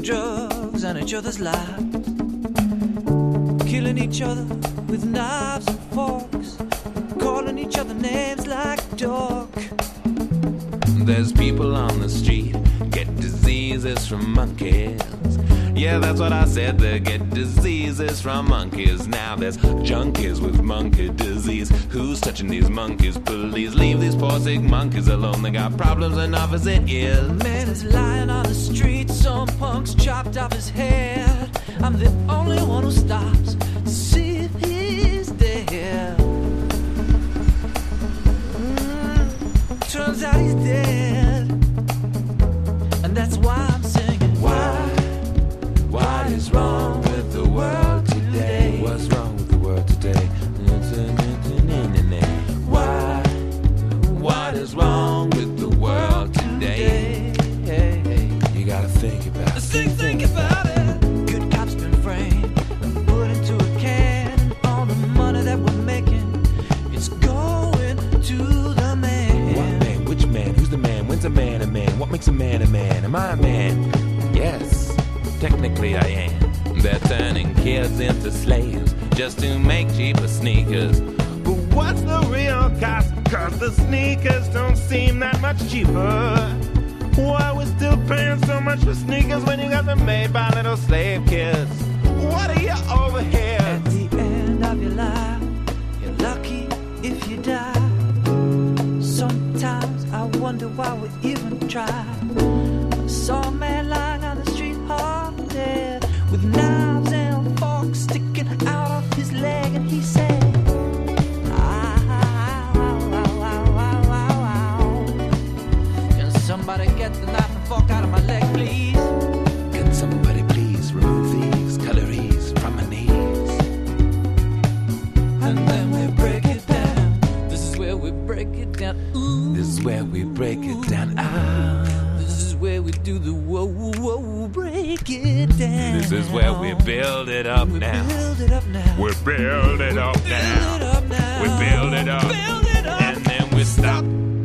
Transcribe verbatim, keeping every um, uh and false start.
drugs on each other's lives, killing each other with knives and forks, calling each other names like dog. There's people on the street get diseases from monkeys. Yeah, that's what I said, they get diseases from monkeys. Now there's junkies with monkey disease. Who's touching these monkeys? Please leave these poor sick monkeys alone. They got problems enough as it is. Man is lying on the street, some punk's chopped off his head. I'm the only one who stops to see if he's dead. Mm, turns out he's dead, and that's why I'm singing. Why? What is wrong with the world today? What's wrong with the world today? Why? What is wrong with the world today? You gotta think about it. Think, think about it. Good cops been framed and put into a can, and all the money that we're making, it's going to the man. What man? Which man? Who's the man? When's a man a man? What makes a man a man? Am I a man? Yes. Technically I am. They're turning kids into slaves just to make cheaper sneakers. But what's the real cost? Cause the sneakers don't seem that much cheaper. Why we're still paying so much for sneakers when you got them made by little slave kids? What are you over here? At the end of your life, you're lucky if you die. Sometimes I wonder why we even try. I saw a man lying on the street half dead, with knives and forks sticking out of his leg, and he said, ow, ow, ow, ow, ow, ow. Can somebody get the knife and fork out of my leg, please? Can somebody please remove these calories from my knees? And then we break it down. This is where we break it down. Ooh. This is where we break it down. Ah. This is where we do the whoa, whoa, break it down. This is where we build it up we now. Build it up now. We build it up build now. it up now. We build it up. Build it up. And then we stop.